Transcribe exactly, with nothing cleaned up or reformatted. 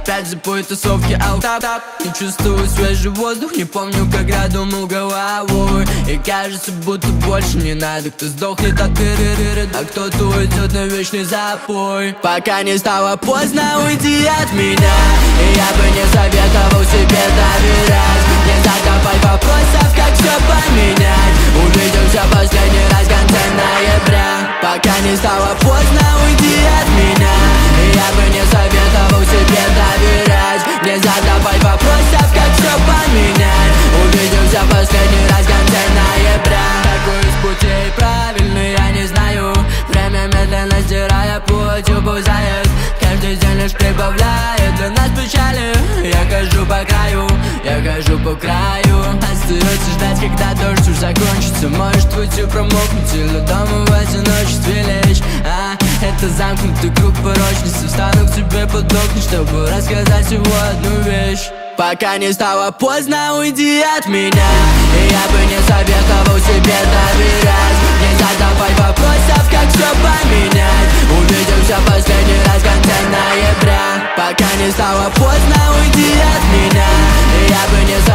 Опять запой тусовки аутап. Не чувствую свежий воздух, не помню, когда думал головой. И кажется, будто больше не надо. Кто сдохнет от тыры-рыры, а кто-то уйдет на вечный запой. Пока не стало поздно, уйди от меня. И я бы не советовал себе доверять. Не задавай вопросов, как все поменять. Увидимся последний раз в конце ноября. Пока не стало поздно, уйди от меня. И я бы не советовал себе доверять. Не задавай вопросов, как все поменять. Увидимся последний раз в конце ноября. Какой из путей правильный, я не знаю. Время медленно стирая путь, уползает. Каждый день лишь прибавляет для нас печали. Я хожу по краю, я хожу по краю. Остается ждать, когда дождь уж закончится. Может выйти промокнуть или дома в одиночестве лечь. А, это замкнутый круг порочности. Встану к тебе подохнуть, чтобы рассказать всего одну вещь. Пока не стало поздно, уйди от меня. И я бы не советовал себе доверять. Не задавай вопросов, как все поменять. Увидимся последний раз в конце ноября. Пока не стало поздно, уйди от меня. И я бы не